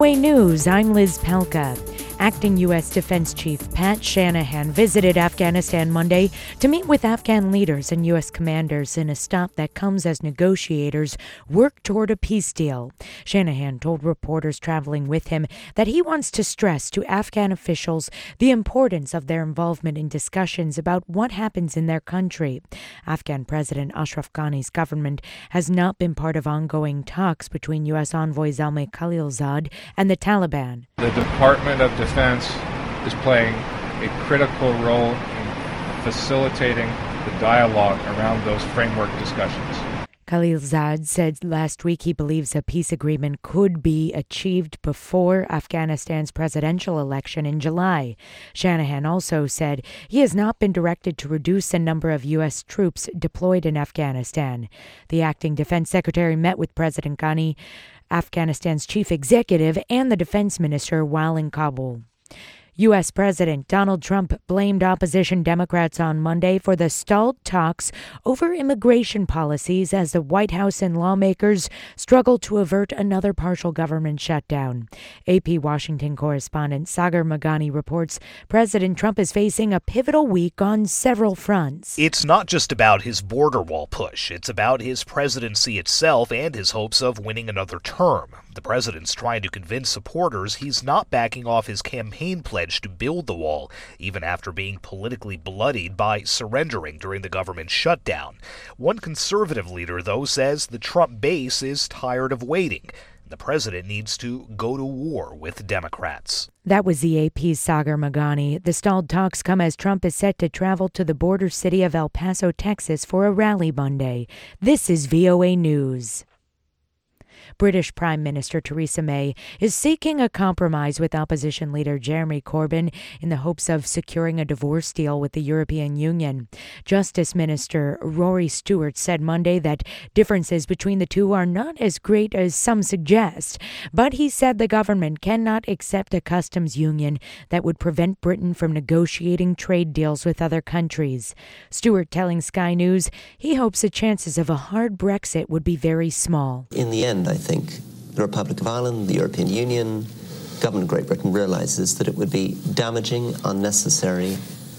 News, I'm Liz Pelka. Acting U.S. Defense Chief Pat Shanahan visited Afghanistan Monday to meet with Afghan leaders and U.S. commanders in a stop that comes as negotiators work toward a peace deal. Shanahan told reporters traveling with him that he wants to stress to Afghan officials the importance of their involvement in discussions about what happens in their country. Afghan President Ashraf Ghani's government has not been part of ongoing talks between U.S. envoy Zalmay Khalilzad and the Taliban. The Department of Defense is playing a critical role in facilitating the dialogue around those framework discussions. Khalilzad said last week he believes a peace agreement could be achieved before Afghanistan's presidential election in July. Shanahan also said he has not been directed to reduce the number of U.S. troops deployed in Afghanistan. The acting defense secretary met with President Ghani, Afghanistan's chief executive, and the defense minister while in Kabul. U.S. President Donald Trump blamed opposition Democrats on Monday for the stalled talks over immigration policies as the White House and lawmakers struggle to avert another partial government shutdown. AP Washington correspondent Sagar Meghani reports President Trump is facing a pivotal week on several fronts. It's not just about his border wall push. It's about his presidency itself and his hopes of winning another term. The president's trying to convince supporters he's not backing off his campaign pledge to build the wall, even after being politically bloodied by surrendering during the government shutdown. One conservative leader, though, says the Trump base is tired of waiting. The president needs to go to war with Democrats. That was the AP's Sagar Meghani. The stalled talks come as Trump is set to travel to the border city of El Paso, Texas for a rally Monday. This is VOA News. British Prime Minister Theresa May is seeking a compromise with opposition leader Jeremy Corbyn in the hopes of securing a divorce deal with the European Union. Justice Minister Rory Stewart said Monday that differences between the two are not as great as some suggest, but he said the government cannot accept a customs union that would prevent Britain from negotiating trade deals with other countries. Stewart telling Sky News he hopes the chances of a hard Brexit would be very small. In the end, I think the Republic of Ireland, the European Union, government of Great Britain realises that it would be damaging, unnecessary,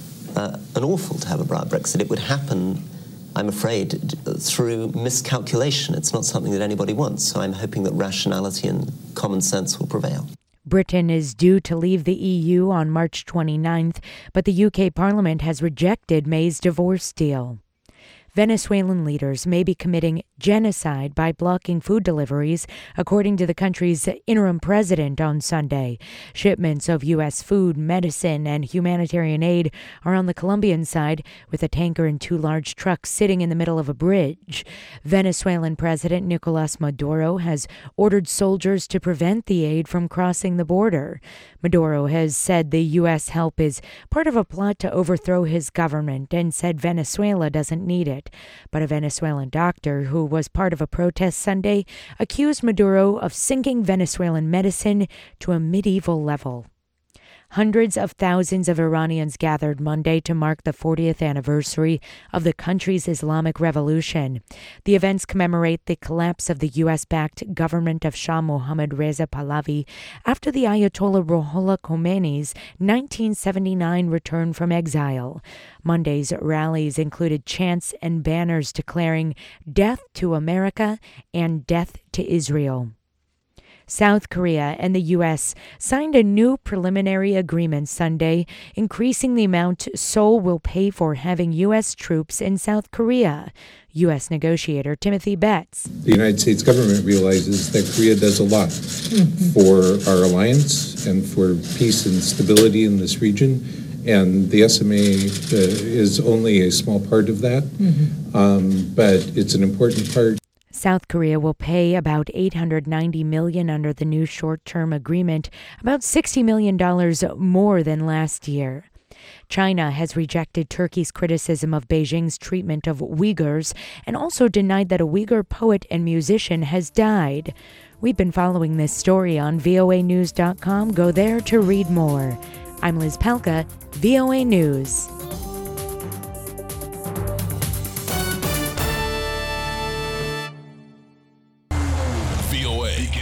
and awful to have a Brexit. It would happen, I'm afraid, through miscalculation. It's not something that anybody wants. So I'm hoping that rationality and common sense will prevail. Britain is due to leave the EU on March 29th, but the UK Parliament has rejected May's divorce deal. Venezuelan leaders may be committing genocide by blocking food deliveries, according to the country's interim president on Sunday. Shipments of U.S. food, medicine, and humanitarian aid are on the Colombian side, with a tanker and two large trucks sitting in the middle of a bridge. Venezuelan President Nicolas Maduro has ordered soldiers to prevent the aid from crossing the border. Maduro has said the U.S. help is part of a plot to overthrow his government and said Venezuela doesn't need it. But a Venezuelan doctor who was part of a protest Sunday accused Maduro of sinking Venezuelan medicine to a medieval level. Hundreds of thousands of Iranians gathered Monday to mark the 40th anniversary of the country's Islamic Revolution. The events commemorate the collapse of the U.S.-backed government of Shah Mohammad Reza Pahlavi after the Ayatollah Ruhollah Khomeini's 1979 return from exile. Monday's rallies included chants and banners declaring "Death to America" and "Death to Israel." South Korea and the U.S. signed a new preliminary agreement Sunday, increasing the amount Seoul will pay for having U.S. troops in South Korea. U.S. negotiator Timothy Betts. The United States government realizes that Korea does a lot for our alliance and for peace and stability in this region, and the SMA is only a small part of that, but it's an important part. South Korea will pay about $890 million under the new short-term agreement, about $60 million more than last year. China has rejected Turkey's criticism of Beijing's treatment of Uyghurs and also denied that a Uyghur poet and musician has died. We've been following this story on voanews.com. Go there to read more. I'm Liz Pelka, VOA News.